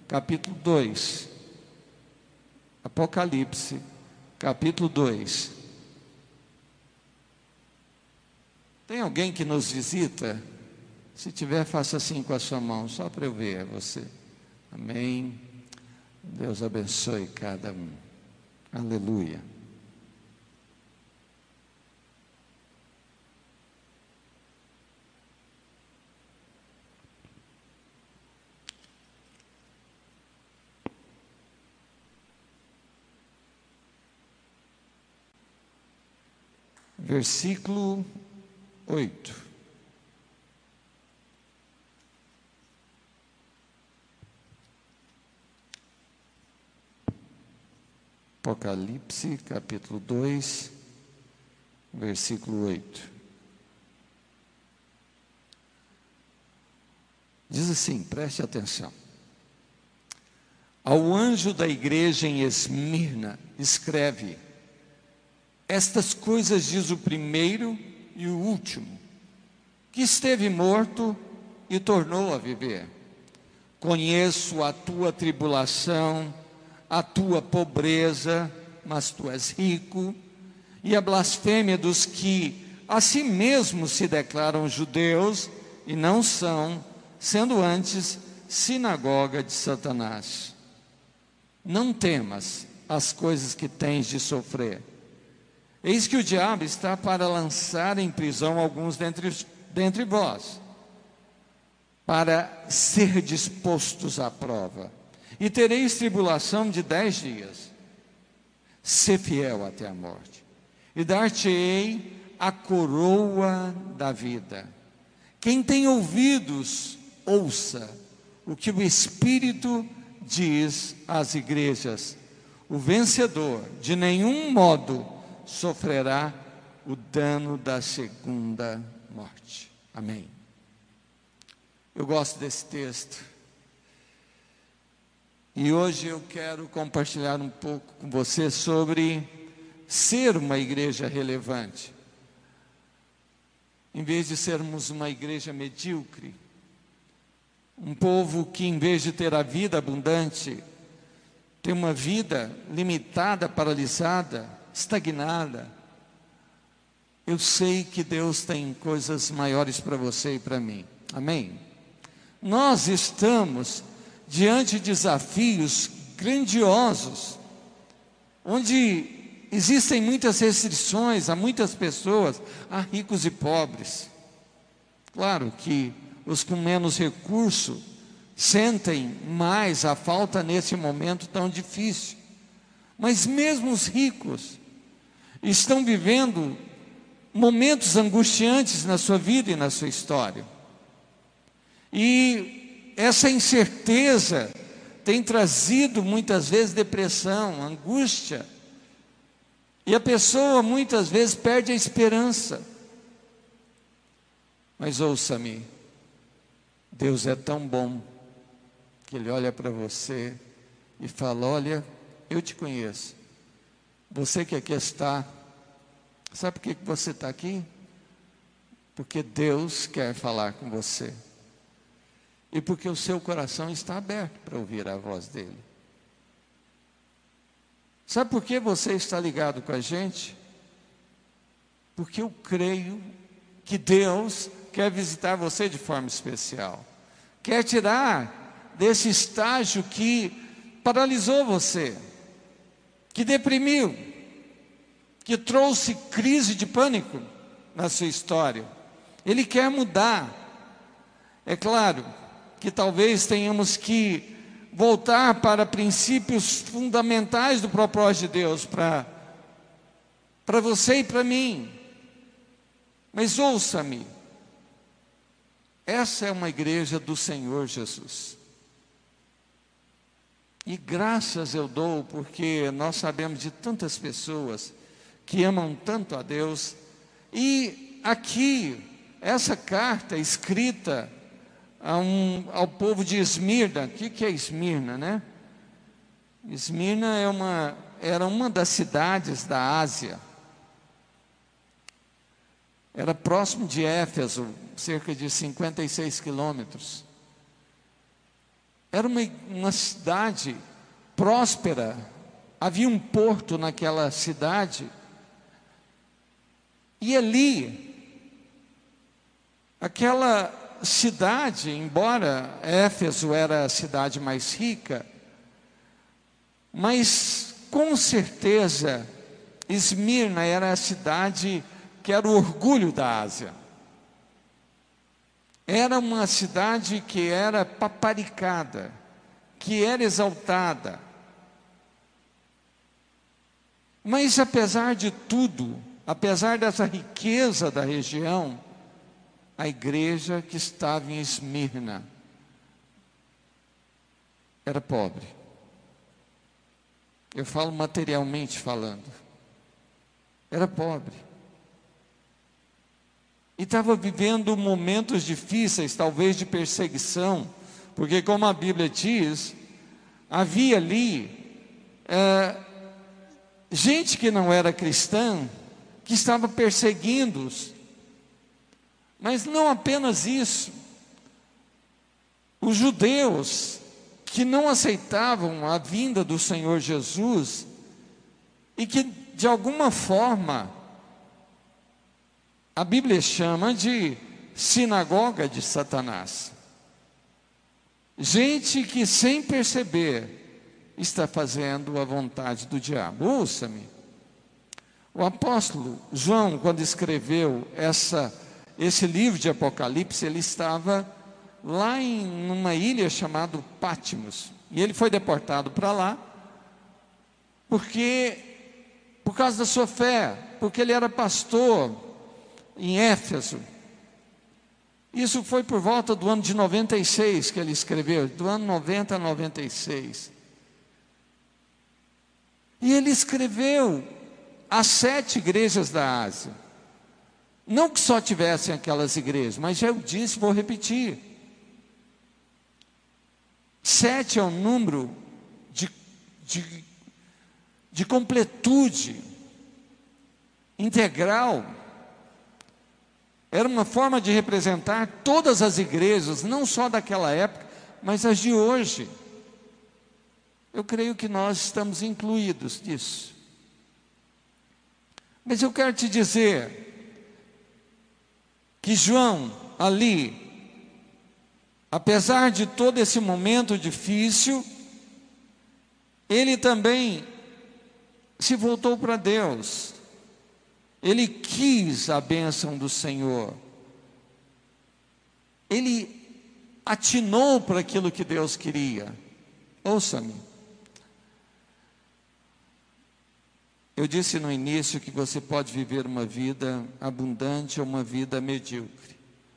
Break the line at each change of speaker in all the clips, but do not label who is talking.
capítulo 2. Apocalipse, capítulo 2. Tem alguém que nos visita? Se tiver, faça assim com a sua mão, só para eu ver você. Amém. Deus abençoe cada um. Aleluia. Versículo 8. Apocalipse, capítulo 2, versículo 8. Diz assim, preste atenção. Ao anjo da igreja em Esmirna, escreve: estas coisas diz o primeiro e o último, que esteve morto e tornou a viver. Conheço a tua tribulação, a tua pobreza, mas tu és rico, e a blasfêmia dos que a si mesmos se declaram judeus e não são, sendo antes sinagoga de Satanás. Não temas as coisas que tens de sofrer. Eis que o diabo está para lançar em prisão alguns dentre vós, para ser dispostos à prova. E tereis tribulação de 10 dias. Sê fiel até a morte, e dar-te-ei a coroa da vida. Quem tem ouvidos, ouça o que o Espírito diz às igrejas. O vencedor de nenhum modo sofrerá o dano da segunda morte. Amém. Eu gosto desse texto. E hoje eu quero compartilhar um pouco com você sobre ser uma igreja relevante. Em vez de sermos uma igreja medíocre, um povo que em vez de ter a vida abundante, tem uma vida limitada, paralisada, estagnada. Eu sei que Deus tem coisas maiores para você e para mim. Amém? Nós estamos diante de desafios grandiosos, onde existem muitas restrições a muitas pessoas, a ricos e pobres. Claro que os com menos recurso sentem mais a falta nesse momento tão difícil, mas mesmo os ricos estão vivendo momentos angustiantes na sua vida e na sua história. E essa incerteza tem trazido muitas vezes depressão, angústia, e a pessoa muitas vezes perde a esperança. Mas ouça-me, Deus é tão bom que Ele olha para você e fala: olha, eu te conheço, você que aqui está, sabe por que você está aqui? Porque Deus quer falar com você. E porque o seu coração está aberto para ouvir a voz dEle. Sabe por que você está ligado com a gente? Porque eu creio que Deus quer visitar você de forma especial. Quer tirar desse estágio que paralisou você, que deprimiu, que trouxe crise de pânico na sua história. Ele quer mudar. É claro que talvez tenhamos que voltar para princípios fundamentais do propósito de Deus para você e para mim. Mas ouça-me, essa é uma igreja do Senhor Jesus. E graças eu dou, porque nós sabemos de tantas pessoas que amam tanto a Deus. E aqui, essa carta escrita ao povo de Esmirna. O que é Esmirna, né? Esmirna era uma das cidades da Ásia. Era próximo de Éfeso, cerca de 56 quilômetros. Era uma cidade próspera, havia um porto naquela cidade, e ali, aquela cidade, embora Éfeso era a cidade mais rica, mas com certeza Esmirna era a cidade que era o orgulho da Ásia. Era uma cidade que era paparicada, que era exaltada. Mas apesar de tudo, apesar dessa riqueza da região, a igreja que estava em Esmirna era pobre. Eu falo materialmente falando. Era pobre. E estava vivendo momentos difíceis, talvez de perseguição, porque como a Bíblia diz, havia ali gente que não era cristã, que estava perseguindo-os. Mas não apenas isso, os judeus que não aceitavam a vinda do Senhor Jesus, e que de alguma forma, a Bíblia chama de sinagoga de Satanás. Gente que sem perceber está fazendo a vontade do diabo. Ouça-me. O apóstolo João, quando escreveu esse livro de Apocalipse, ele estava lá em uma ilha chamada Patmos. E ele foi deportado para lá, por causa da sua fé, porque ele era pastor em Éfeso. Isso foi por volta do ano de 96 que ele escreveu, do ano 90 a 96. E ele escreveu as 7 igrejas da Ásia. Não que só tivessem aquelas igrejas, mas já eu disse, vou repetir. 7 é um número de completude integral. Era uma forma de representar todas as igrejas, não só daquela época, mas as de hoje. Eu creio que nós estamos incluídos nisso. Mas eu quero te dizer que João, ali, apesar de todo esse momento difícil, ele também se voltou para Deus. Ele quis a bênção do Senhor. Ele atinou para aquilo que Deus queria. Ouça-me. Eu disse no início que você pode viver uma vida abundante ou uma vida medíocre.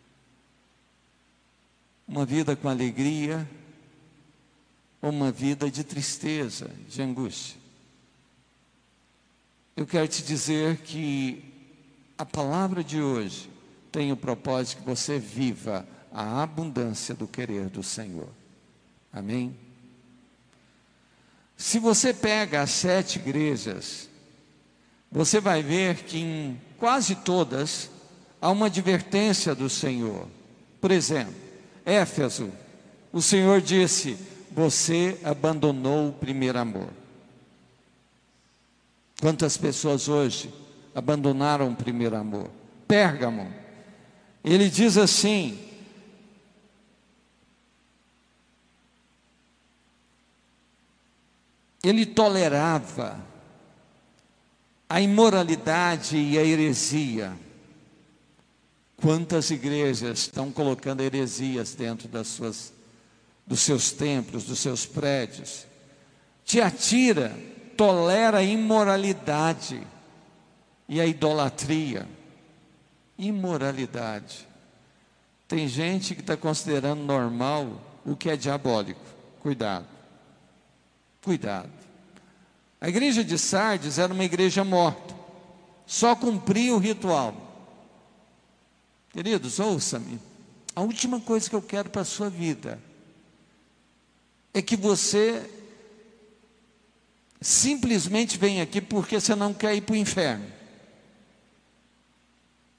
Uma vida com alegria ou uma vida de tristeza, de angústia. Eu quero te dizer que a palavra de hoje tem o propósito que você viva a abundância do querer do Senhor. Amém? Se você pega as 7 igrejas, você vai ver que em quase todas há uma advertência do Senhor. Por exemplo, Éfeso, o Senhor disse: você abandonou o primeiro amor. Quantas pessoas hoje abandonaram o primeiro amor? Pérgamo, ele diz assim: ele tolerava a imoralidade e a heresia. Quantas igrejas estão colocando heresias dentro dos seus templos, dos seus prédios? Tiatira tolera a imoralidade e a idolatria. Imoralidade. Tem gente que está considerando normal o que é diabólico. Cuidado. Cuidado. A igreja de Sardes era uma igreja morta, só cumpria o ritual. Queridos, ouça-me. A última coisa que eu quero para a sua vida é que você simplesmente venha aqui porque você não quer ir para o inferno.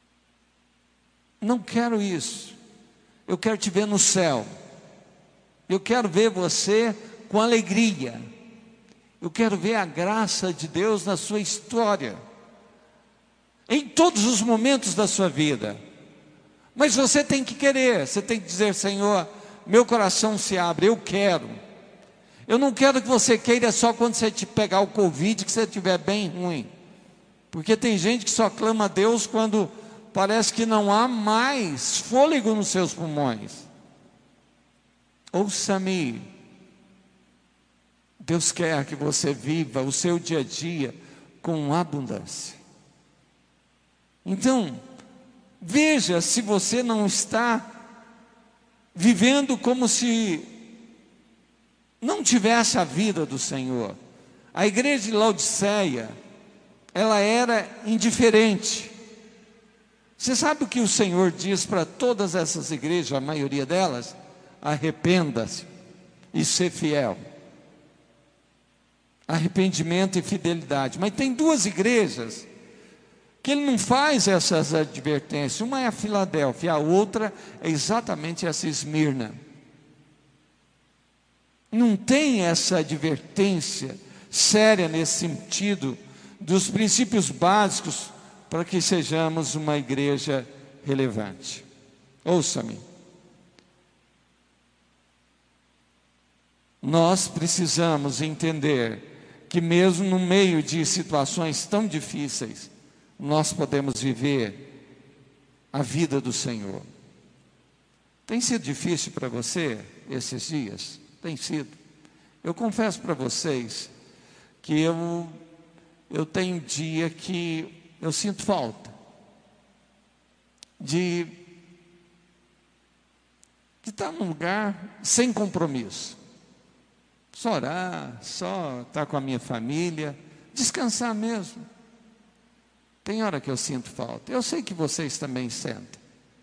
Não quero isso. Eu quero te ver no céu. Eu quero ver você com alegria. Eu quero ver a graça de Deus na sua história, em todos os momentos da sua vida. Mas você tem que querer, você tem que dizer: Senhor, meu coração se abre, eu quero. Eu não quero que você queira só quando você te pegar o Covid, que você estiver bem ruim. Porque tem gente que só clama a Deus quando parece que não há mais fôlego nos seus pulmões. Ouça-me. Deus quer que você viva o seu dia a dia com abundância. Então, veja se você não está vivendo como se não tivesse a vida do Senhor. A igreja de Laodiceia, ela era indiferente. Você sabe o que o Senhor diz para todas essas igrejas, a maioria delas? Arrependa-se e ser fiel. Arrependimento e fidelidade. Mas tem duas igrejas que ele não faz essas advertências. Uma é a Filadélfia, a outra é exatamente essa Esmirna. Não tem essa advertência séria nesse sentido dos princípios básicos para que sejamos uma igreja relevante. Ouça-me. Nós precisamos entender que mesmo no meio de situações tão difíceis, nós podemos viver a vida do Senhor. Tem sido difícil para você esses dias? Tem sido. Eu confesso para vocês que eu tenho dia que eu sinto falta de estar num lugar sem compromisso. Só orar, só estar com a minha família, descansar mesmo. Tem hora que eu sinto falta. Eu sei que vocês também sentem.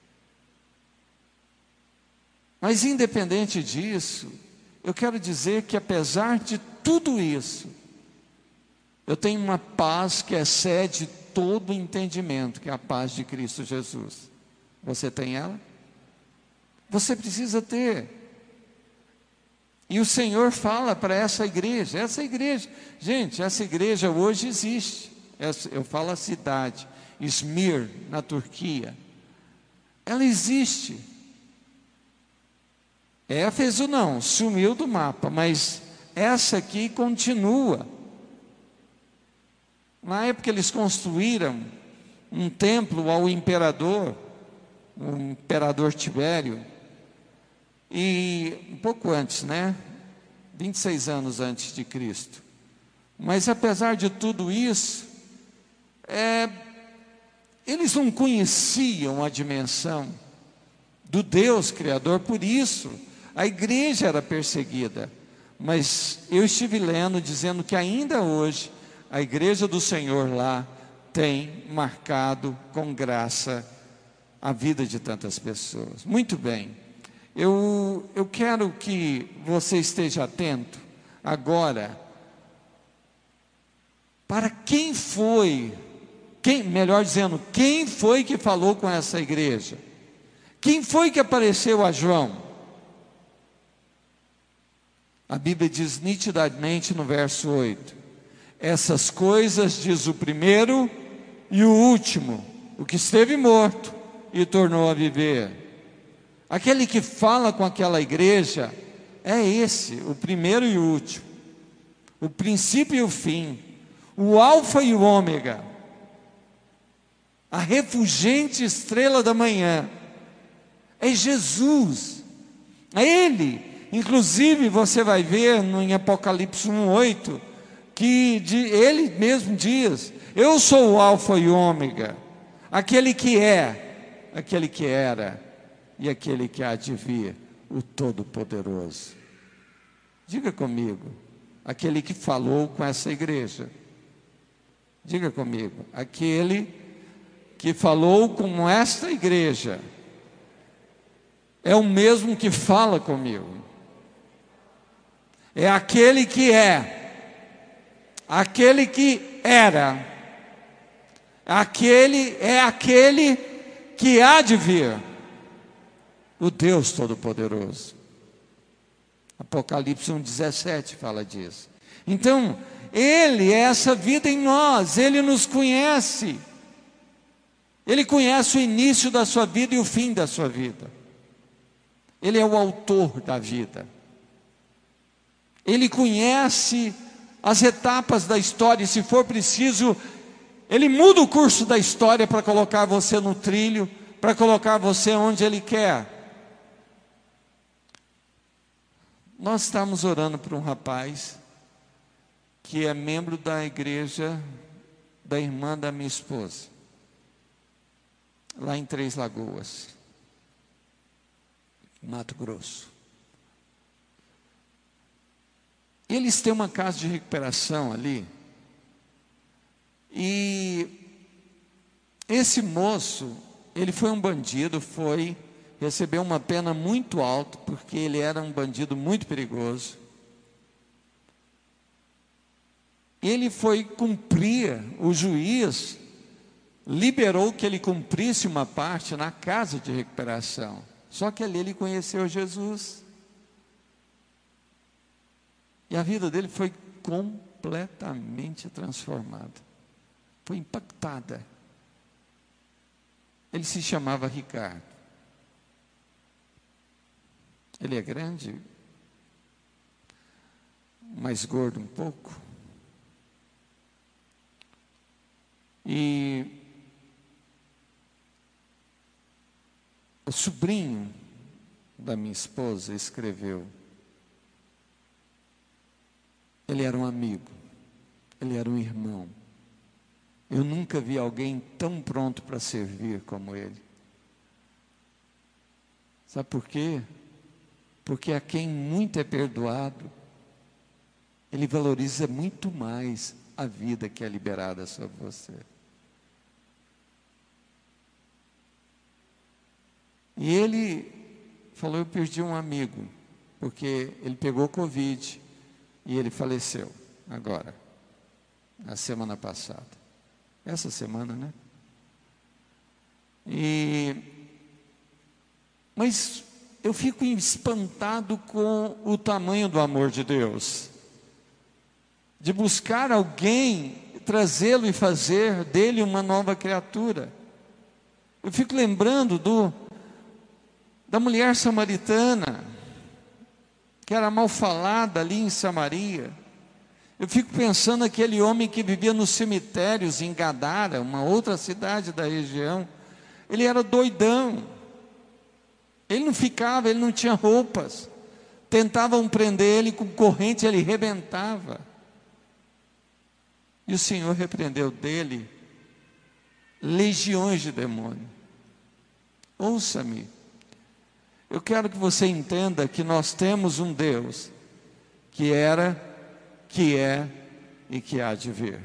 Mas independente disso, eu quero dizer que apesar de tudo isso, eu tenho uma paz que excede todo entendimento, que é a paz de Cristo Jesus. Você tem ela? Você precisa ter. E o Senhor fala para essa igreja, gente, essa igreja hoje existe. Eu falo a cidade, Izmir, na Turquia. Ela existe. Éfeso não, sumiu do mapa, mas essa aqui continua. Na época eles construíram um templo ao imperador, o imperador Tibério, e um pouco antes, 26 anos antes de Cristo. Mas apesar de tudo isso, eles não conheciam a dimensão do Deus Criador, por isso a igreja era perseguida. Mas eu estive lendo, dizendo que ainda hoje, a igreja do Senhor lá tem marcado com graça a vida de tantas pessoas. Muito bem. Eu quero que você esteja atento agora para quem foi que falou com essa igreja? Quem foi que apareceu a João? A Bíblia diz nitidamente no verso 8: essas coisas diz o primeiro e o último, o que esteve morto e tornou a viver. Aquele que fala com aquela igreja é esse, o primeiro e o último, o princípio e o fim, o alfa e o ômega, a refulgente estrela da manhã. É Jesus, é Ele. Inclusive você vai ver em Apocalipse 1:8 que Ele mesmo diz: eu sou o alfa e o ômega, aquele que é, aquele que era e aquele que há de vir, o Todo-Poderoso. Diga comigo, aquele que falou com essa igreja. Diga comigo, aquele que falou com esta igreja é o mesmo que fala comigo. É aquele que é, aquele que era, aquele que há de vir, o Deus Todo-Poderoso. Apocalipse 1,17 fala disso. Então, Ele é essa vida em nós, Ele nos conhece. Ele conhece o início da sua vida e o fim da sua vida. Ele é o autor da vida. Ele conhece as etapas da história, e se for preciso, Ele muda o curso da história para colocar você no trilho, para colocar você onde Ele quer. Nós estamos orando por um rapaz que é membro da igreja da irmã da minha esposa, lá em Três Lagoas, Mato Grosso. Eles têm uma casa de recuperação ali, e esse moço, ele foi um bandido, recebeu uma pena muito alta, porque ele era um bandido muito perigoso. Ele foi cumprir, o juiz liberou que ele cumprisse uma parte na casa de recuperação. Só que ali ele conheceu Jesus. E a vida dele foi completamente transformada. Foi impactada. Ele se chamava Ricardo. Ele é grande, mais gordo um pouco. E o sobrinho da minha esposa escreveu. Ele era um amigo, ele era um irmão. Eu nunca vi alguém tão pronto para servir como ele. Sabe por quê? Porque a quem muito é perdoado, ele valoriza muito mais a vida que é liberada sobre você. E ele falou: eu perdi um amigo, porque ele pegou Covid e ele faleceu agora, na semana passada. Essa semana, né? Mas eu fico espantado com o tamanho do amor de Deus, de buscar alguém, trazê-lo e fazer dele uma nova criatura. Eu fico lembrando da mulher samaritana, que era mal falada ali em Samaria. Eu fico pensando naquele homem que vivia nos cemitérios em Gadara, uma outra cidade da região. Ele era doidão. Ele não ficava, ele não tinha roupas. Tentavam prender ele com corrente, ele rebentava. E o Senhor repreendeu dele legiões de demônios. Ouça-me. Eu quero que você entenda que nós temos um Deus que era, que é e que há de vir.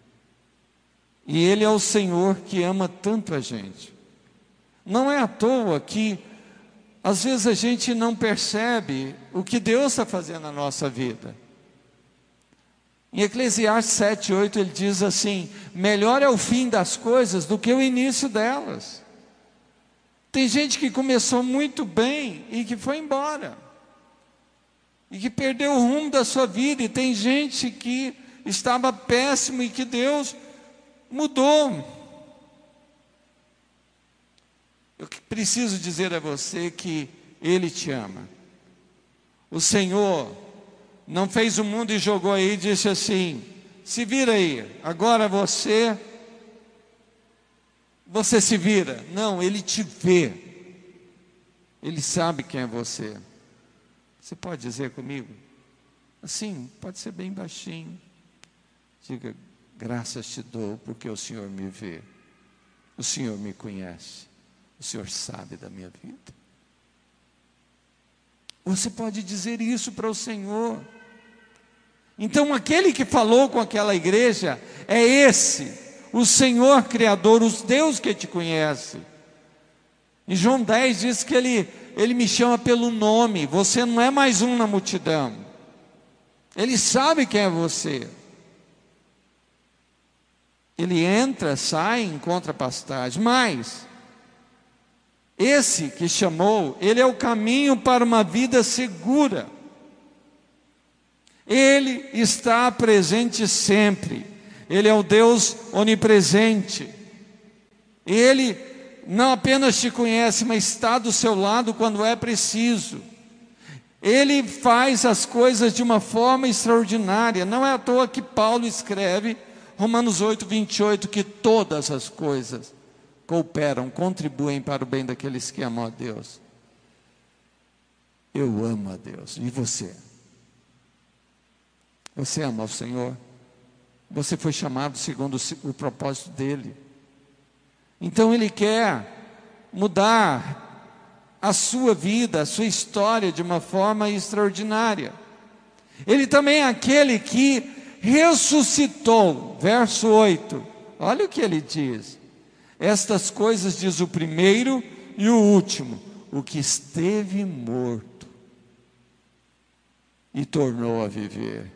E Ele é o Senhor que ama tanto a gente. Não é à toa que às vezes a gente não percebe o que Deus está fazendo na nossa vida. Em Eclesiastes 7:8 ele diz assim: melhor é o fim das coisas do que o início delas. Tem gente que começou muito bem e que foi embora, e que perdeu o rumo da sua vida. E tem gente que estava péssimo e que Deus mudou. Eu preciso dizer a você que Ele te ama. O Senhor não fez o mundo e jogou aí e disse assim: se vira aí, agora você se vira. Não, Ele te vê. Ele sabe quem é você. Você pode dizer comigo? Assim, pode ser bem baixinho. Diga: graças te dou porque o Senhor me vê. O Senhor me conhece. O Senhor sabe da minha vida. Você pode dizer isso para o Senhor. Então aquele que falou com aquela igreja é esse, o Senhor Criador, o Deus que te conhece. Em João 10 diz que Ele me chama pelo nome. Você não é mais um na multidão. Ele sabe quem é você. Ele entra, sai, encontra pastagem. Mas esse que chamou, Ele é o caminho para uma vida segura. Ele está presente sempre. Ele é o Deus onipresente. Ele não apenas te conhece, mas está do seu lado quando é preciso. Ele faz as coisas de uma forma extraordinária. Não é à toa que Paulo escreve, Romanos 8, 28, que todas as coisas cooperam, contribuem para o bem daqueles que amam a Deus. Eu amo a Deus. E você? Você ama o Senhor? Você foi chamado segundo o propósito dEle. Então Ele quer mudar a sua vida, a sua história de uma forma extraordinária. Ele também é aquele que ressuscitou. Verso 8, olha o que ele diz. Estas coisas diz o primeiro e o último, o que esteve morto e tornou a viver.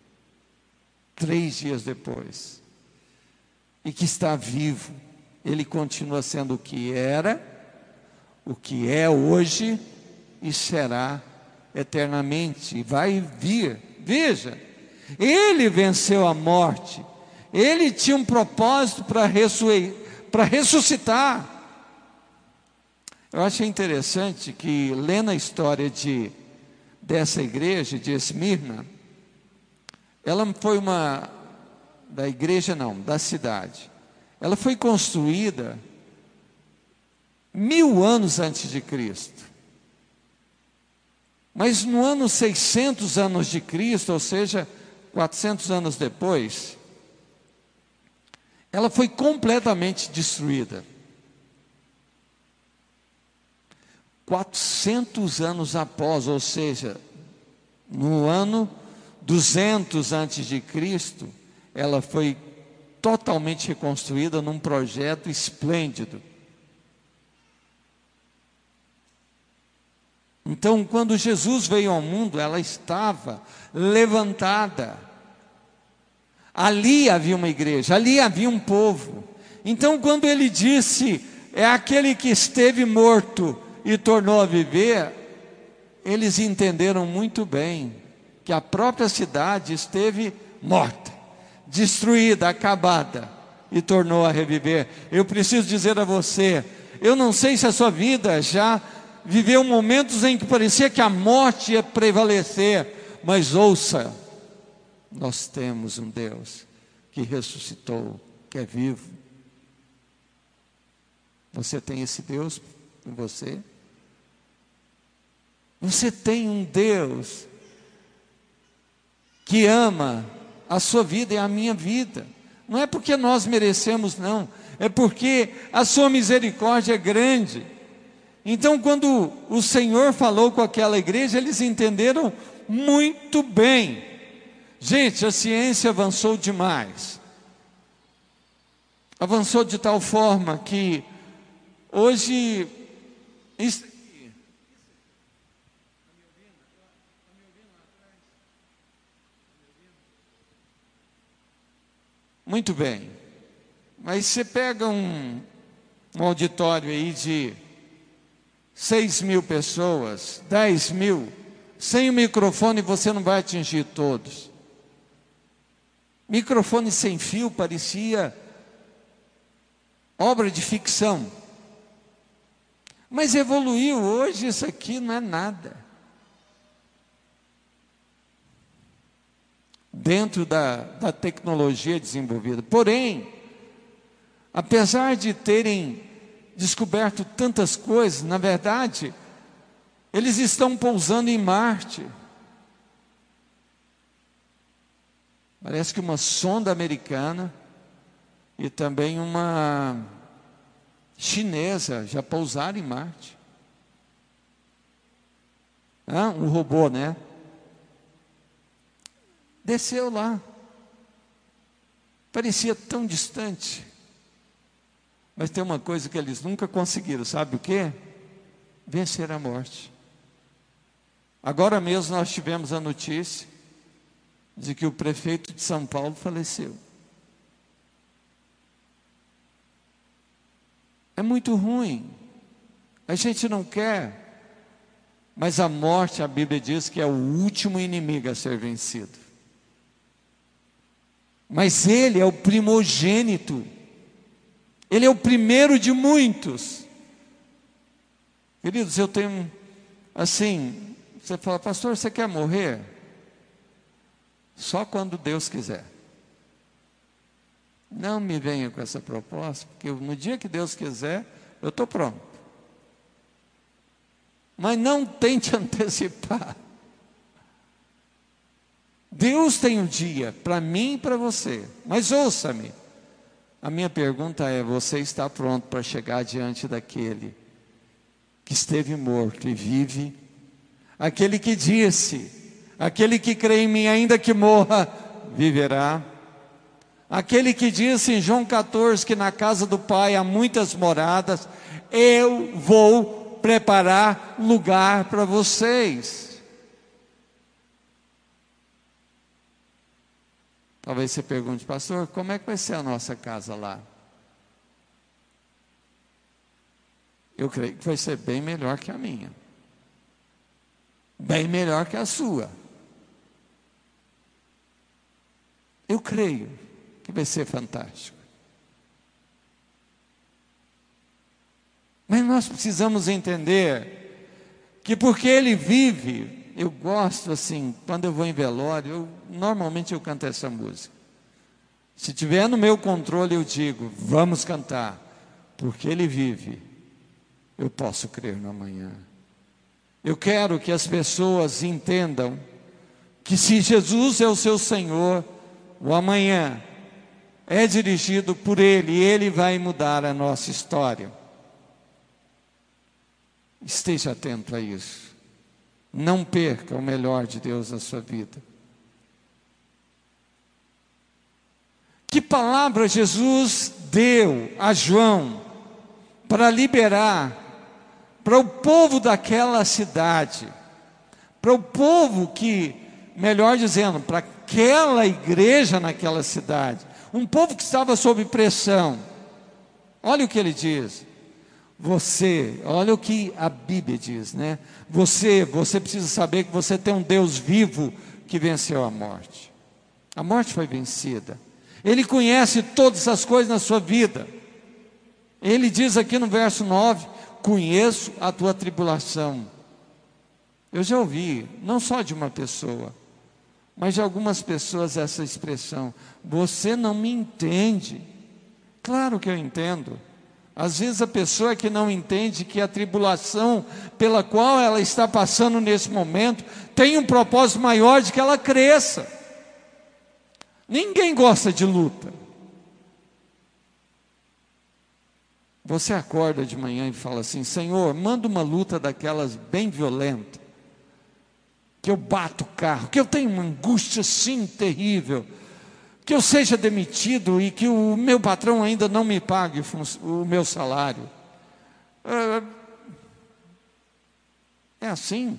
3 dias depois, e que está vivo, ele continua sendo o que era, o que é hoje e será eternamente, e vai vir. Veja, ele venceu a morte, ele tinha um propósito para ressuscitar. Eu achei interessante que, lendo a história dessa igreja de Esmirna, ela foi da cidade. Ela foi construída 1000 anos antes de Cristo. Mas no ano 600 anos de Cristo, ou seja, 400 anos depois, ela foi completamente destruída. 400 anos após, ou seja, no ano 200 antes de Cristo, ela foi totalmente reconstruída num projeto esplêndido. Então, quando Jesus veio ao mundo, ela estava levantada. Ali havia uma igreja, ali havia um povo. Então, quando ele disse, é aquele que esteve morto e tornou a viver, eles entenderam muito bem que a própria cidade esteve morta, destruída, acabada, e tornou a reviver. Eu preciso dizer a você, eu não sei se a sua vida já viveu momentos em que parecia que a morte ia prevalecer, mas ouça, nós temos um Deus que ressuscitou, que é vivo. Você tem esse Deus em você? Você tem um Deus que ama a sua vida e a minha vida. Não é porque nós merecemos, não. É porque a sua misericórdia é grande. Então, quando o Senhor falou com aquela igreja, eles entenderam muito bem. Gente, a ciência avançou demais. Avançou de tal forma que hoje... Muito bem, mas você pega um auditório aí de 6.000 pessoas, 10.000, sem o microfone você não vai atingir todos. Microfone sem fio parecia obra de ficção, mas evoluiu, hoje isso aqui não é nada. Dentro da tecnologia desenvolvida. Porém, apesar de terem descoberto tantas coisas, na verdade, eles estão pousando em Marte. Parece que uma sonda americana e também uma chinesa já pousaram em Marte. Um robô, né? Desceu lá, parecia tão distante, mas tem uma coisa que eles nunca conseguiram, sabe o quê? Vencer a morte. Agora mesmo nós tivemos a notícia de que o prefeito de São Paulo faleceu. É muito ruim, a gente não quer Mas a morte, a Bíblia diz que é o último inimigo a ser vencido. Mas Ele é o primogênito. Ele é o primeiro de muitos. Queridos, eu tenho, assim, você fala, pastor, você quer morrer? Só quando Deus quiser. Não me venha com essa proposta, porque no dia que Deus quiser, eu estou pronto. Mas não tente antecipar. Deus tem um dia para mim e para você. Mas ouça-me. A minha pergunta é: você está pronto para chegar diante daquele que esteve morto e vive? Aquele que disse: aquele que crê em mim, ainda que morra, viverá. Aquele que disse em João 14 que na casa do Pai há muitas moradas. Eu vou preparar lugar para vocês. Talvez você pergunte, pastor, como é que vai ser a nossa casa lá? Eu creio que vai ser bem melhor que a minha. Bem melhor que a sua. Eu creio que vai ser fantástico. Mas nós precisamos entender que porque Ele vive, eu gosto assim, quando eu vou em velório, normalmente eu canto essa música. Se tiver no meu controle, eu digo, vamos cantar, porque Ele vive, eu posso crer no amanhã. Eu quero que as pessoas entendam que se Jesus é o seu Senhor, o amanhã é dirigido por Ele, e Ele vai mudar a nossa história. Esteja atento a isso. Não perca o melhor de Deus na sua vida. Que palavra Jesus deu a João para liberar para o povo daquela cidade, para o povo que, melhor dizendo, para aquela igreja naquela cidade, um povo que estava sob pressão. Olha o que ele diz. Olha o que a Bíblia diz, né? Você precisa saber que você tem um Deus vivo que venceu a morte. A morte foi vencida. Ele conhece todas as coisas na sua vida. Ele diz aqui no verso 9, conheço a tua tribulação. Eu já ouvi, não só de uma pessoa, mas de algumas pessoas essa expressão, você não me entende. Claro que eu entendo. Às vezes a pessoa que não entende que a tribulação pela qual ela está passando nesse momento tem um propósito maior de que ela cresça. Ninguém gosta de luta. Você acorda de manhã e fala assim, Senhor, manda uma luta daquelas bem violenta, que eu bato o carro, que eu tenho uma angústia assim terrível, que eu seja demitido e que o meu patrão ainda não me pague o meu salário. É assim?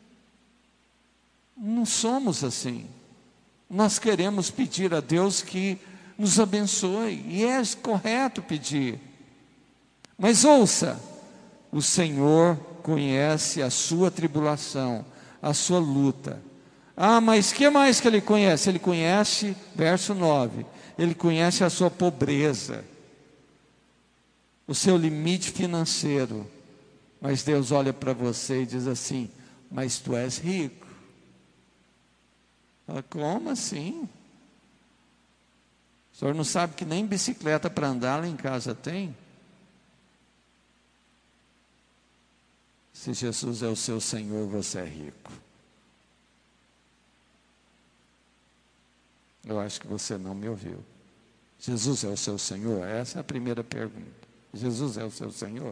Não somos assim. Nós queremos pedir a Deus que nos abençoe, e é correto pedir. Mas ouça, o Senhor conhece a sua tribulação, a sua luta. Ah, mas que mais que Ele conhece? Ele conhece, verso 9, Ele conhece a sua pobreza, o seu limite financeiro. Mas Deus olha para você e diz assim, mas tu és rico. Fala, como assim? O senhor não sabe que nem bicicleta para andar lá em casa tem? Se Jesus é o seu Senhor, você é rico. Eu acho que você não me ouviu. Jesus é o seu Senhor? Essa é a primeira pergunta. Jesus é o seu Senhor?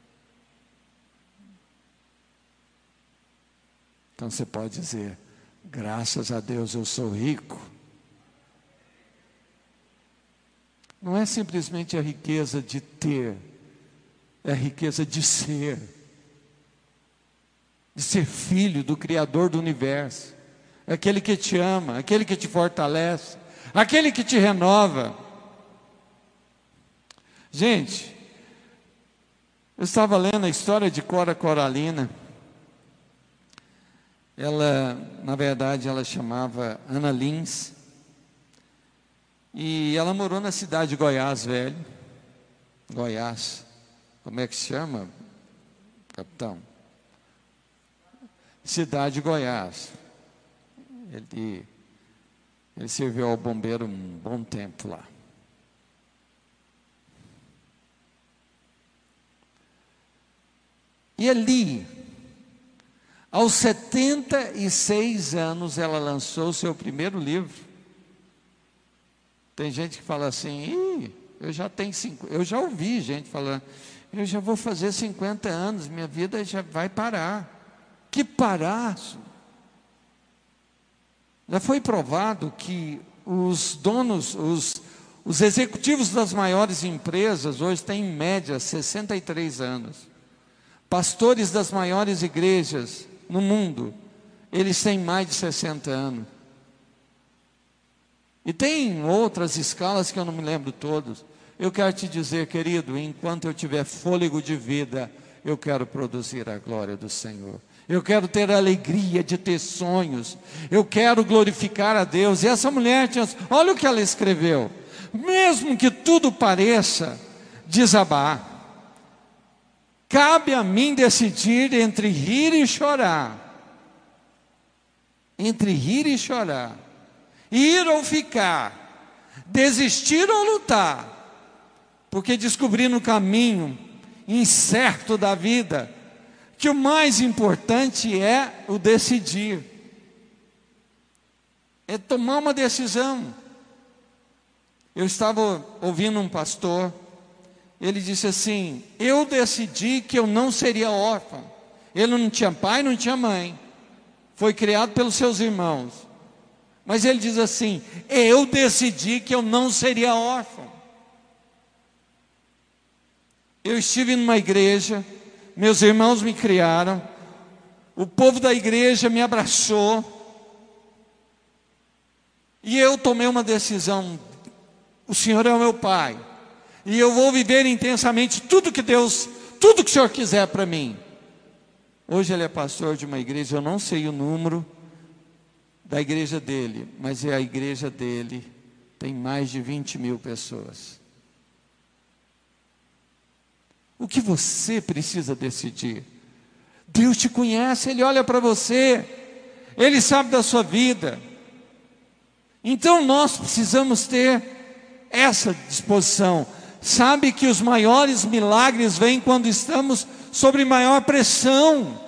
Então você pode dizer, graças a Deus eu sou rico. Não é simplesmente a riqueza de ter, é a riqueza de ser filho do Criador do universo, aquele que te ama, aquele que te fortalece, aquele que te renova. Gente, eu estava lendo a história de Cora Coralina, Ela, na verdade, ela chamava Ana Lins. E ela morou na cidade de Goiás, velho. Goiás. Como é que se chama, capitão? Cidade de Goiás. Ele serviu ao bombeiro um bom tempo lá. E ali, aos 76 anos, ela lançou o seu primeiro livro. Tem gente que fala assim, eu já tenho 50, eu já ouvi gente falando, eu já vou fazer 50 anos, minha vida já vai parar. Que parar? Já foi provado que os donos, os executivos das maiores empresas hoje têm em média 63 anos. Pastores das maiores igrejas no mundo, eles têm mais de 60 anos. E tem outras escalas que eu não me lembro todos. Eu quero te dizer, querido, enquanto eu tiver fôlego de vida, eu quero produzir a glória do Senhor. Eu quero ter a alegria de ter sonhos. Eu quero glorificar a Deus. E essa mulher tinha, olha o que ela escreveu. Mesmo que tudo pareça desabar, cabe a mim decidir entre rir e chorar. Entre rir e chorar. Ir ou ficar. Desistir ou lutar. Porque descobri no caminho incerto da vida que o mais importante é o decidir. É tomar uma decisão. Eu estava ouvindo um pastor, ele disse assim, eu decidi que eu não seria órfão. Ele não tinha pai, não tinha mãe. Foi criado pelos seus irmãos. Mas ele diz assim, eu decidi que eu não seria órfão. Eu estive numa igreja, meus irmãos me criaram, o povo da igreja me abraçou, e eu tomei uma decisão, o Senhor é o meu Pai, e eu vou viver intensamente tudo que Deus, tudo que o Senhor quiser para mim. Hoje ele é pastor de uma igreja, eu não sei o número da igreja dele, mas a igreja dele tem mais de 20 mil pessoas. O que você precisa decidir? Deus te conhece, Ele olha para você, Ele sabe da sua vida. Então nós precisamos ter essa disposição. Sabe que os maiores milagres vêm quando estamos sob maior pressão.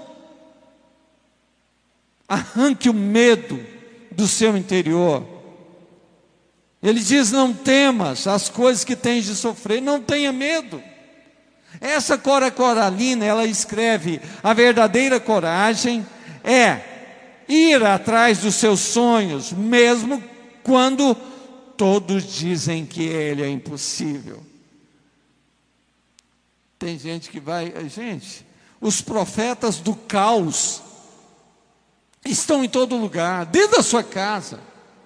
Arranque o medo do seu interior. Ele diz, não temas as coisas que tens de sofrer, não tenha medo. Essa Cora Coralina, ela escreve, a verdadeira coragem é ir atrás dos seus sonhos, mesmo quando todos dizem que ele é impossível. Tem gente que vai, gente, os profetas do caos estão em todo lugar, dentro da sua casa.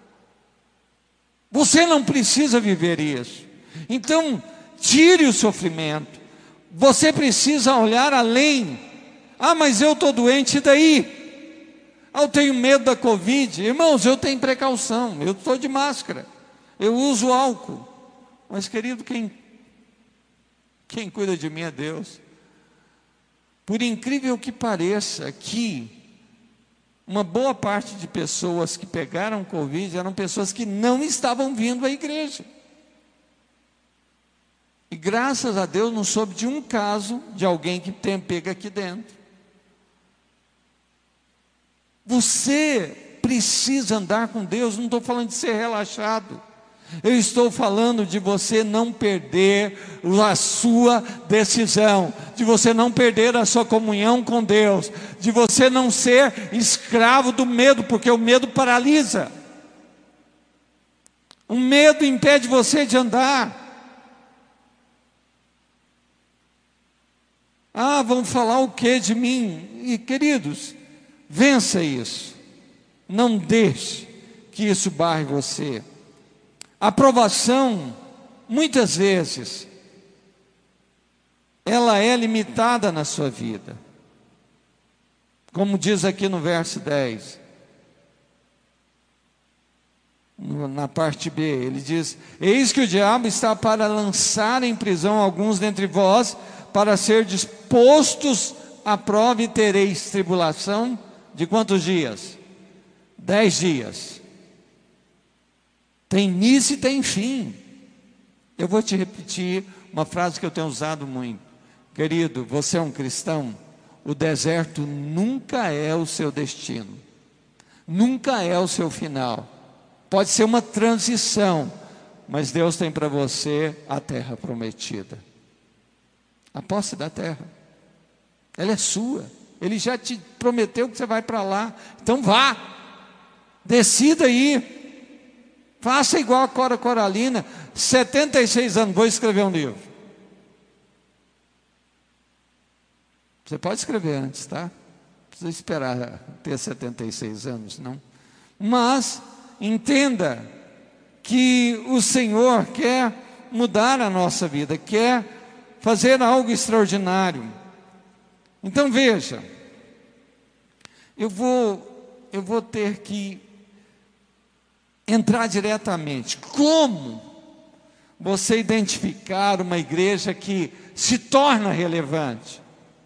Você não precisa viver isso. Então, tire o sofrimento. Você precisa olhar além. Ah, mas eu estou doente, e daí? Ah, eu tenho medo da Covid. Irmãos, eu tenho precaução, eu estou de máscara, eu uso álcool. Mas querido, quem cuida de mim é Deus. Por incrível que pareça, aqui, uma boa parte de pessoas que pegaram Covid eram pessoas que não estavam vindo à igreja. E graças a Deus não soube de um caso de alguém que tem pego aqui dentro. Você precisa andar com Deus, não estou falando de ser relaxado. Eu estou falando de você não perder a sua decisão, de você não perder a sua comunhão com Deus, de você não ser escravo do medo, porque o medo paralisa. O medo impede você de andar. Ah, vão falar o que de mim? E queridos, vença isso. Não deixe que isso barre você. A aprovação, muitas vezes, ela é limitada na sua vida. Como diz aqui no verso 10, na parte B, ele diz: eis que o diabo está para lançar em prisão alguns dentre vós, para ser dispostos à prova, e tereis tribulação de quantos dias? 10 dias. Tem início e tem fim. Eu vou te repetir uma frase que eu tenho usado muito. Querido, você é um cristão, o deserto nunca é o seu destino, nunca é o seu final. Pode ser uma transição, mas Deus tem para você a terra prometida, a posse da terra. Ela é sua, Ele já te prometeu que você vai para lá. Então vá, decida ir, faça igual a Cora Coralina, 76 anos, vou escrever um livro. Você pode escrever antes, tá? Não precisa esperar ter 76 anos, não. Mas entenda que o Senhor quer mudar a nossa vida, quer fazer algo extraordinário. Então veja, eu vou ter que entrar diretamente. Como você identificar uma igreja que se torna relevante?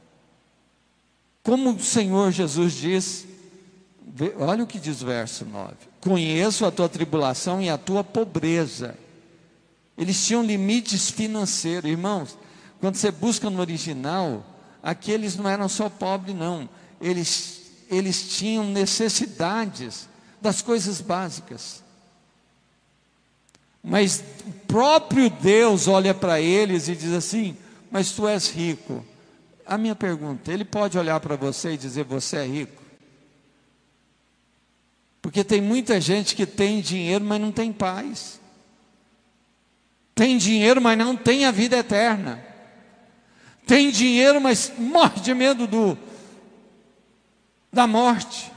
Como o Senhor Jesus diz, olha o que diz o verso 9: conheço a tua tribulação e a tua pobreza. Eles tinham limites financeiros, irmãos. Quando você busca no original, aqueles não eram só pobres, não. Eles tinham necessidades das coisas básicas. Mas o próprio Deus olha para eles e diz assim: mas tu és rico. A minha pergunta, Ele pode olhar para você e dizer: você é rico? Porque tem muita gente que tem dinheiro, mas não tem paz. Tem dinheiro, mas não tem a vida eterna. Tem dinheiro, mas morre de medo da morte.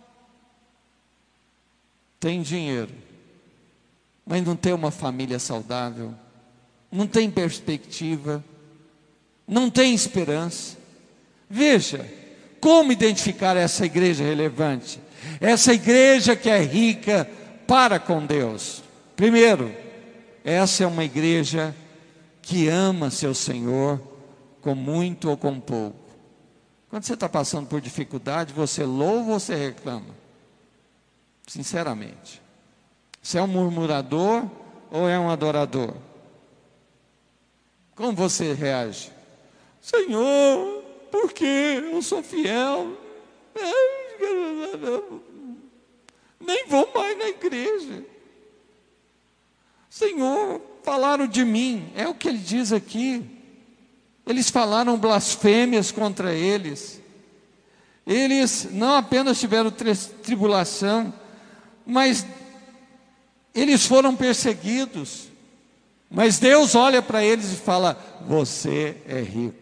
Tem dinheiro, mas não tem uma família saudável, não tem perspectiva, não tem esperança. Veja, como identificar essa igreja relevante? Essa igreja que é rica para com Deus. Primeiro, essa é uma igreja que ama seu Senhor com muito ou com pouco. Quando você está passando por dificuldade, você louva ou você reclama? Sinceramente, você é um murmurador ou é um adorador? Como você reage? Senhor, porque eu sou fiel, nem vou mais na igreja. Senhor, falaram de mim, é o que ele diz aqui. Eles falaram blasfêmias contra eles. Eles não apenas tiveram tribulação, mas eles foram perseguidos. Mas Deus olha para eles e fala: você é rico.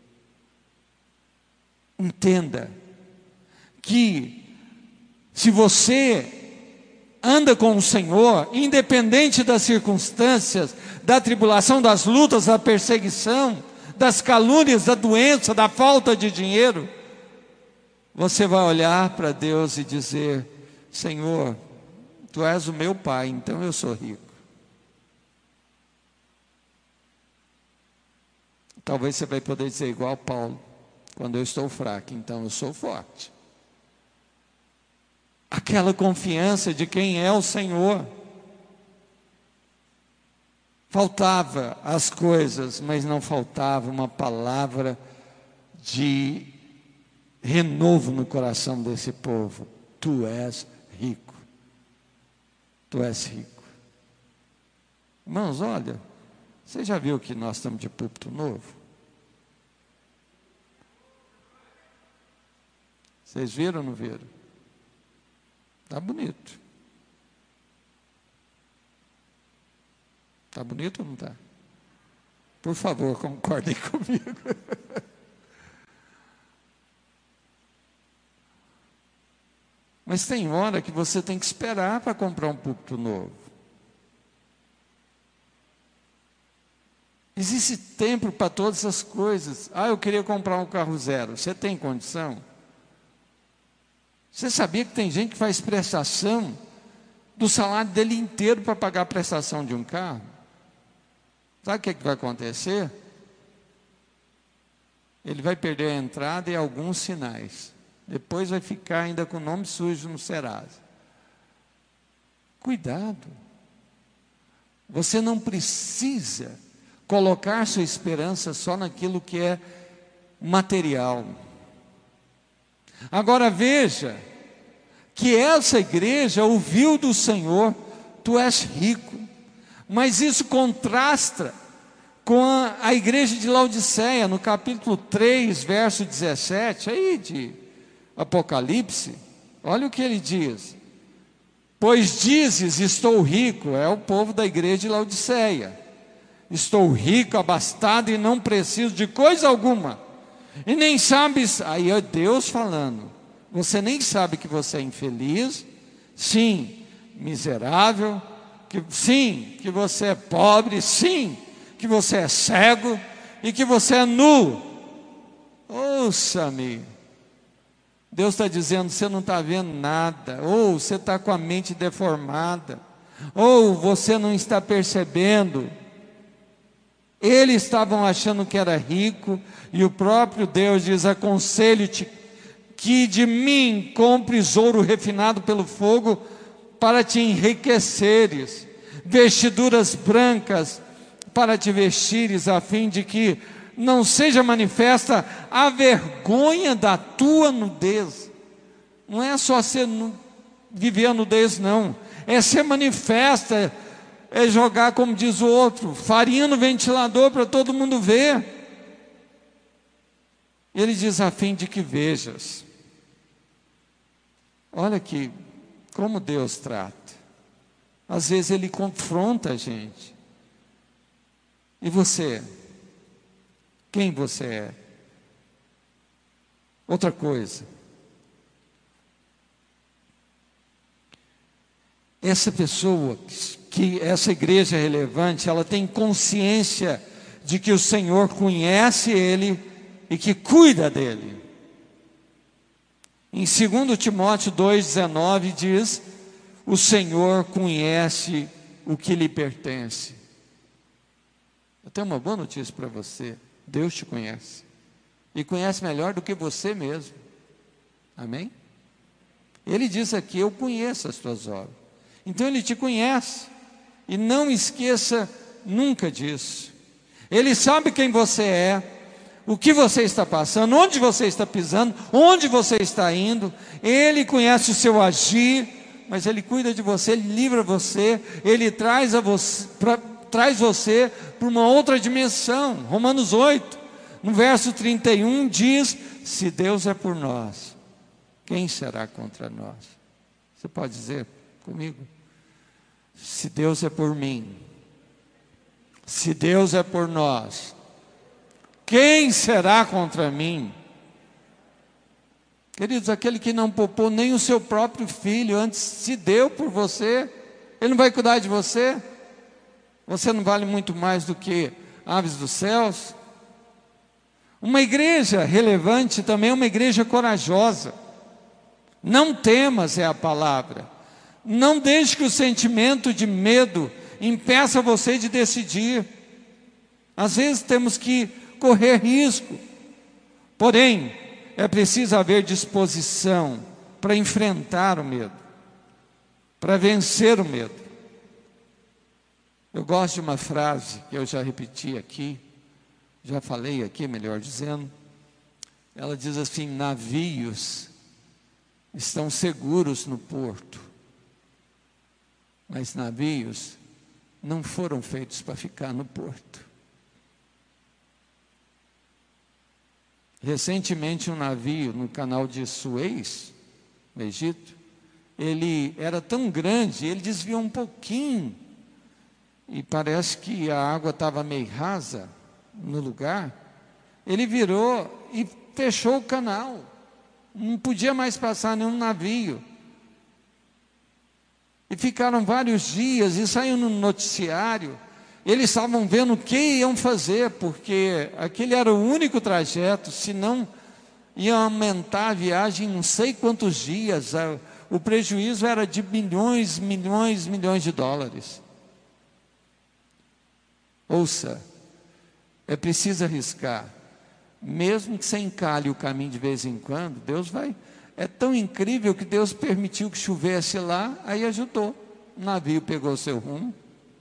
Entenda que se você anda com o Senhor, independente das circunstâncias, da tribulação, das lutas, da perseguição, das calúnias, da doença, da falta de dinheiro, você vai olhar para Deus e dizer: Senhor, Tu és o meu Pai, então eu sou rico. Talvez você vai poder dizer igual Paulo: quando eu estou fraco, então eu sou forte. Aquela confiança de quem é o Senhor. Faltava as coisas, mas não faltava uma palavra de renovo no coração desse povo: Tu és rico. Tu és rico. Irmãos, olha, você já viu que nós estamos de púlpito novo? Vocês viram ou não viram? Está bonito. Está bonito ou não está? Por favor, concordem comigo. Mas tem hora que você tem que esperar para comprar um púlpito novo. Existe tempo para todas as coisas. Eu queria comprar um carro zero. Você tem condição? Você sabia que tem gente que faz prestação do salário dele inteiro para pagar a prestação de um carro? Sabe o que vai acontecer? Ele vai perder a entrada e alguns sinais. Depois vai ficar ainda com o nome sujo no Serasa. Cuidado. Você não precisa colocar sua esperança só naquilo que é material. Agora veja que essa igreja ouviu do Senhor: tu és rico. Mas isso contrasta com a igreja de Laodiceia, no capítulo 3, verso 17, aí de Apocalipse. Olha o que ele diz: pois dizes, estou rico. É o povo da igreja de Laodiceia. Estou rico, abastado e não preciso de coisa alguma. E nem sabes, aí é Deus falando, você nem sabe que você é infeliz, sim, miserável, sim, que você é pobre, sim, que você é cego e que você é nu. Ouça-me. Deus está dizendo: você não está vendo nada, ou você está com a mente deformada, ou você não está percebendo. Eles estavam achando que era rico, e o próprio Deus diz: aconselho-te que de mim compres ouro refinado pelo fogo, para te enriqueceres, vestiduras brancas para te vestires, a fim de que não seja manifesta a vergonha da tua nudez. Não é só viver a nudez, não, é ser manifesta, é jogar, como diz o outro, farinha no ventilador para todo mundo ver. Ele diz: a fim de que vejas. Olha aqui como Deus trata. Às vezes Ele confronta a gente. E você? Quem você é? Outra coisa, essa pessoa, essa igreja relevante, ela tem consciência de que o Senhor conhece ele e que cuida dele. Em 2 Timóteo 2,19 diz: o Senhor conhece o que lhe pertence. Eu tenho uma boa notícia para você: Deus te conhece, e conhece melhor do que você mesmo. Amém? Ele diz aqui: eu conheço as tuas obras. Então Ele te conhece, e não esqueça nunca disso. Ele sabe quem você é, o que você está passando, onde você está pisando, onde você está indo. Ele conhece o seu agir, mas Ele cuida de você, Ele livra você, Ele traz você para uma outra dimensão. Romanos 8, no verso 31 diz: se Deus é por nós, quem será contra nós? Você pode dizer comigo? Se Deus é por mim, se Deus é por nós, quem será contra mim? Queridos, aquele que não poupou nem o seu próprio filho, antes se deu por você, Ele não vai cuidar de você? Você não vale muito mais do que aves dos céus? Uma igreja relevante também é uma igreja corajosa. Não temas, é a palavra. Não deixe que o sentimento de medo impeça você de decidir. Às vezes temos que correr risco, porém é preciso haver disposição para enfrentar o medo, para vencer o medo. Eu gosto de uma frase que eu já repeti aqui, já falei aqui, melhor dizendo. Ela diz assim: navios estão seguros no porto, mas navios não foram feitos para ficar no porto. Recentemente um navio no canal de Suez, no Egito, ele era tão grande, ele desviou um pouquinho, e parece que a água estava meio rasa no lugar. Ele virou e fechou o canal, não podia mais passar nenhum navio. E ficaram vários dias, e saiu no noticiário. Eles estavam vendo o que iam fazer, porque aquele era o único trajeto, senão ia aumentar a viagem não sei quantos dias, o prejuízo era de milhões de dólares. Ouça, é preciso arriscar, mesmo que você encalhe o caminho de vez em quando, Deus vai. É tão incrível que Deus permitiu que chovesse lá, aí ajudou, o navio pegou seu rumo.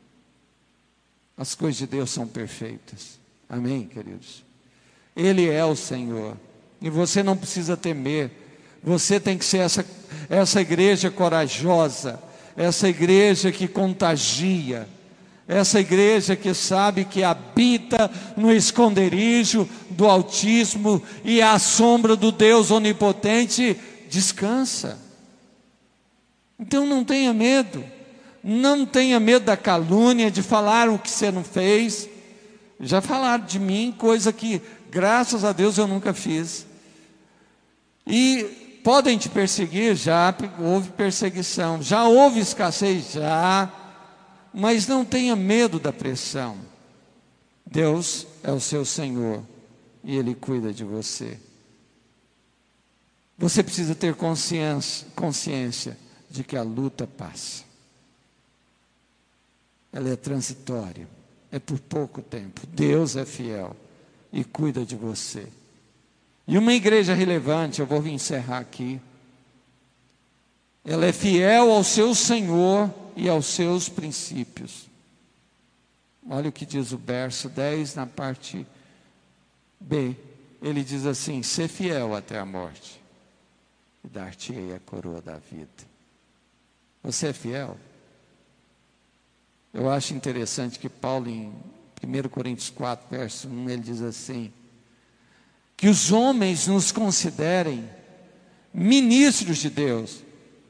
As coisas de Deus são perfeitas, amém, queridos? Ele é o Senhor, e você não precisa temer. Você tem que ser essa igreja corajosa, essa igreja que contagia, essa igreja que sabe que habita no esconderijo do Altíssimo e à sombra do Deus Onipotente descansa. Então não tenha medo, não tenha medo da calúnia, de falar o que você não fez. Já falaram de mim, coisa que graças a Deus eu nunca fiz. E podem te perseguir, já houve perseguição, já houve escassez, já, mas não tenha medo da pressão. Deus é o seu Senhor e Ele cuida de você. Você precisa ter consciência de que a luta passa. Ela é transitória, é por pouco tempo. Deus é fiel e cuida de você. E uma igreja relevante, eu vou encerrar aqui, ela é fiel ao seu Senhor e aos seus princípios. Olha o que diz o verso 10 na parte B. Ele diz assim: ser fiel até a morte, e dar-te-ei a coroa da vida. Você é fiel? Eu acho interessante que Paulo, em 1 Coríntios 4, verso 1, ele diz assim: que os homens nos considerem ministros de Deus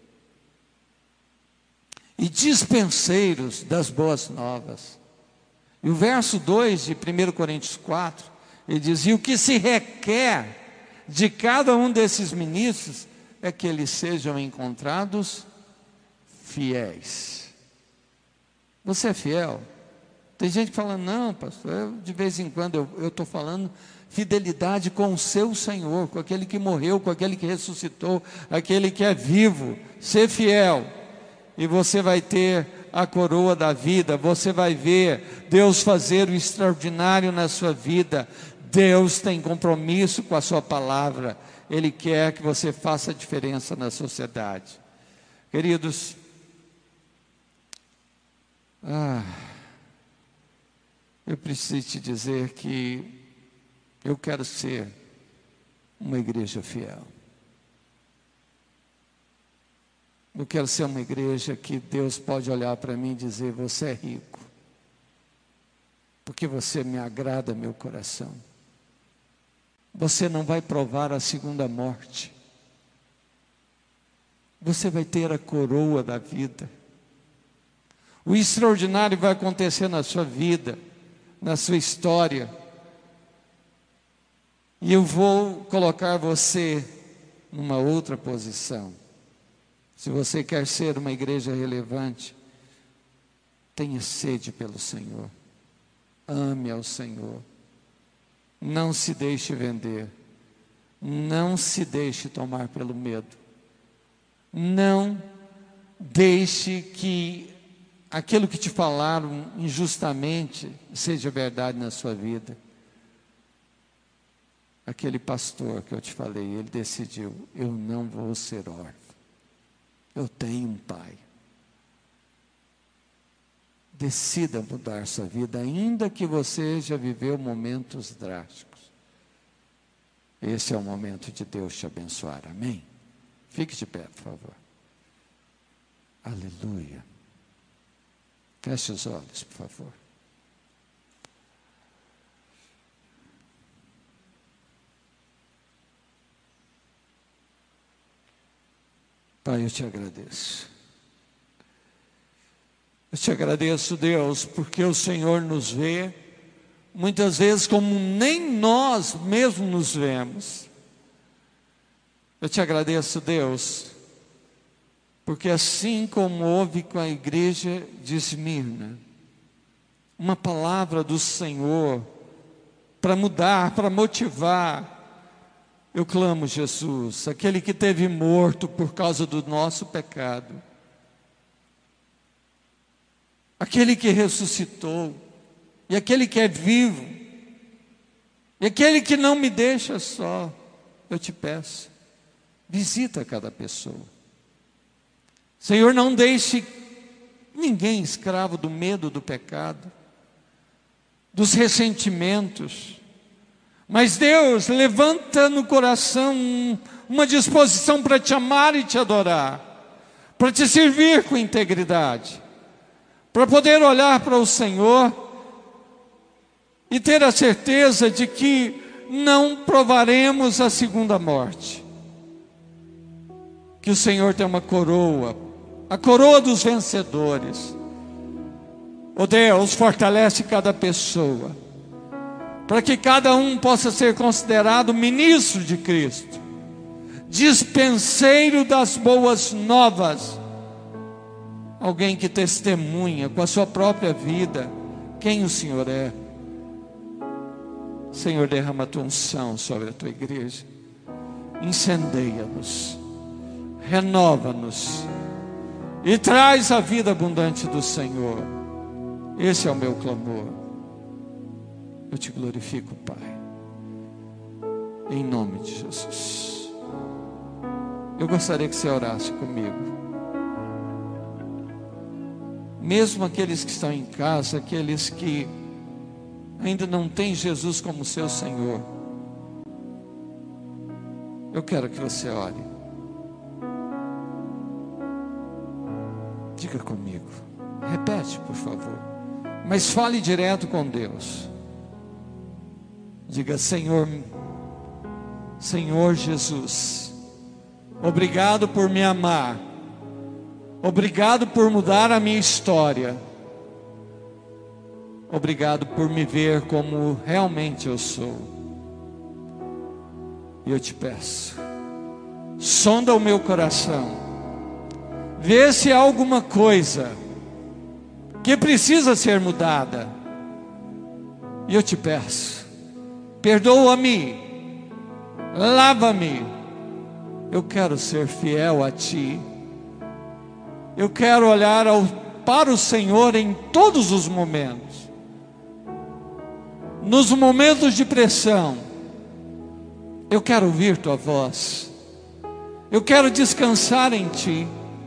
e dispenseiros das boas novas. E o verso 2 de 1 Coríntios 4, ele diz: e o que se requer de cada um desses ministros é que eles sejam encontrados fiéis. Você é fiel? Tem gente falando: não, pastor, de vez em quando eu estou falando fidelidade com o seu Senhor, com aquele que morreu, com aquele que ressuscitou, aquele que é vivo. Ser fiel, e você vai ter a coroa da vida. Você vai ver Deus fazer o extraordinário na sua vida. Deus tem compromisso com a sua palavra. Ele quer que você faça a diferença na sociedade. Queridos, eu preciso te dizer que eu quero ser uma igreja fiel. Eu quero ser uma igreja que Deus pode olhar para mim e dizer: você é rico, porque você me agrada meu coração. Você não vai provar a segunda morte. Você vai ter a coroa da vida. O extraordinário vai acontecer na sua vida, na sua história. E eu vou colocar você numa outra posição. Se você quer ser uma igreja relevante, tenha sede pelo Senhor. Ame ao Senhor. Não se deixe vender. Não se deixe tomar pelo medo. Não deixe que aquilo que te falaram injustamente seja verdade na sua vida. Aquele pastor que eu te falei, ele decidiu: eu não vou ser órfão. Eu tenho um pai. Decida mudar sua vida, ainda que você já viveu momentos drásticos. Esse é o momento de Deus te abençoar, amém? Fique de pé, por favor. Aleluia. Feche os olhos, por favor. Pai, eu te agradeço. Eu te agradeço, Deus, porque o Senhor nos vê, muitas vezes como nem nós mesmos nos vemos. Eu te agradeço, Deus, porque assim como houve com a igreja de Esmirna, uma palavra do Senhor para mudar, para motivar, Eu clamo, Jesus, aquele que teve morto por causa do nosso pecado, aquele que ressuscitou, e aquele que é vivo, e aquele que não me deixa só. Eu te peço, visita cada pessoa. Senhor, não deixe ninguém escravo do medo do pecado, dos ressentimentos. Mas Deus, levanta no coração uma disposição para te amar e te adorar, para te servir com integridade, para poder olhar para o Senhor e ter a certeza de que não provaremos a segunda morte. Que o Senhor tem uma coroa, a coroa dos vencedores. Ó Deus, fortalece cada pessoa, para que cada um possa ser considerado ministro de Cristo, dispenseiro das boas novas, alguém que testemunha com a sua própria vida quem o Senhor é. Senhor, derrama a tua unção sobre a tua igreja, incendeia-nos, renova-nos e traz a vida abundante do Senhor. Esse é o meu clamor. Eu te glorifico, Pai, em nome de Jesus. Eu gostaria que você orasse comigo. Mesmo aqueles que estão em casa, aqueles que ainda não têm Jesus como seu Senhor, eu quero que você ore. Diga comigo, repete, por favor, mas fale direto com Deus. Diga: Senhor Jesus, obrigado por me amar, obrigado por mudar a minha história, obrigado por me ver como realmente eu sou. E eu te peço, sonda o meu coração, vê se há alguma coisa que precisa ser mudada. E eu te peço, perdoa-me, lava-me. Eu quero ser fiel a Ti. Eu quero olhar para o Senhor em todos os momentos. Nos momentos de pressão, eu quero ouvir Tua voz. Eu quero descansar em Ti.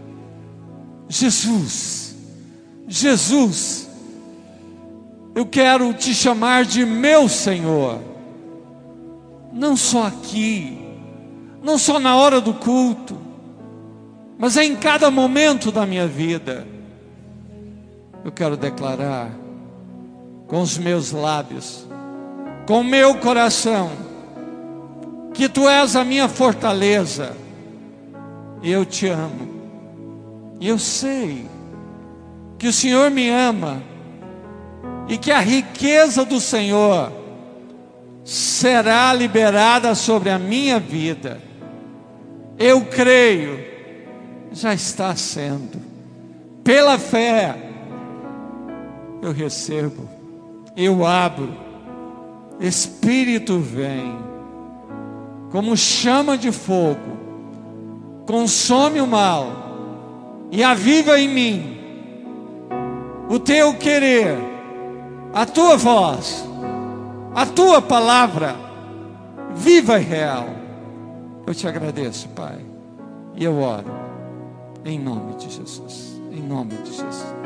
Jesus, eu quero Te chamar de meu Senhor. Não só aqui, não só na hora do culto, mas em cada momento da minha vida. Eu quero declarar com os meus lábios, com o meu coração, que Tu és a minha fortaleza, e eu Te amo, e eu sei que o Senhor me ama, e que a riqueza do Senhor será liberada sobre a minha vida. Eu creio, já está sendo. Pela fé, eu recebo, eu abro. Espírito vem, como chama de fogo, consome o mal e aviva em mim o Teu querer, a Tua voz, a Tua palavra, viva e real. Eu Te agradeço, Pai, e eu oro, em nome de Jesus, em nome de Jesus.